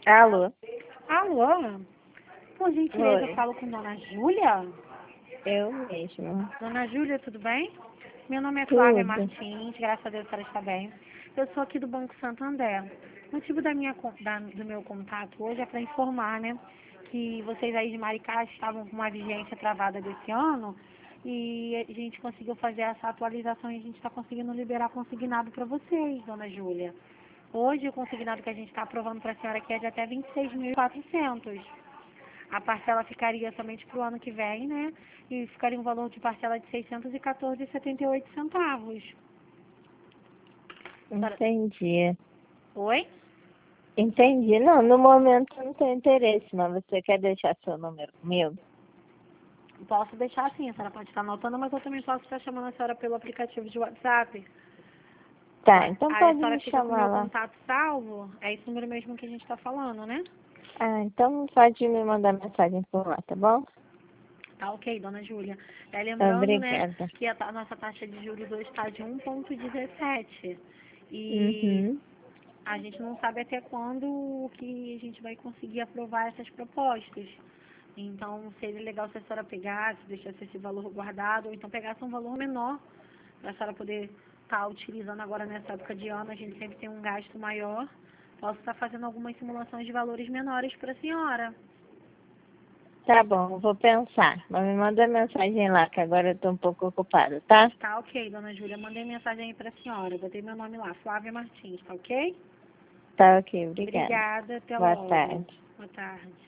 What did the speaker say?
Alô? Alô? Por gentileza, eu Oi, falo com Dona Júlia? eu mesma. Dona Júlia, tudo bem? Meu nome é Flávia Tudo. Martins, graças a Deus a senhora está bem. Eu sou aqui do Banco Santander. O motivo do meu contato hoje é para informar, né, que vocês aí de Maricá estavam com uma vigência travada desse ano e a gente conseguiu fazer essa atualização e a gente está conseguindo liberar consignado para vocês, Dona Júlia. Hoje o consignado que a gente está aprovando para a senhora aqui é de até 26.400. A parcela ficaria somente para o ano que vem, né? E ficaria um valor de parcela de R$ 614,78. Entendi. Oi? Entendi. Não, no momento eu não tenho interesse, mas você quer deixar seu número comigo? Posso deixar assim, a senhora pode estar anotando, mas eu também posso estar chamando a senhora pelo aplicativo de WhatsApp. Tá, então Aí a pode senhora me fica com o chamar meu lá. contato salvo. É esse número mesmo que a gente está falando, né? Ah, então pode me mandar mensagem por lá, tá bom? Tá ok, dona Júlia. Lembrando, né, Obrigada. que a nossa taxa de juros hoje está de 1,17. E Uhum. a gente não sabe até quando que a gente vai conseguir aprovar essas propostas. Então, seria legal se a senhora pegasse, deixasse esse valor guardado, ou então pegasse um valor menor, para a senhora poder estar utilizando agora nessa época de ano. A gente sempre tem um gasto maior. Posso estar fazendo algumas simulações de valores menores para a senhora. Tá bom, vou pensar. Mas me manda mensagem lá, que agora eu tô um pouco ocupada, tá? Tá ok, dona Júlia. Mandei mensagem aí para a senhora. Botei meu nome lá, Flávia Martins, tá ok? Tá ok, obrigada. Obrigada, até Boa logo. tarde. Boa tarde.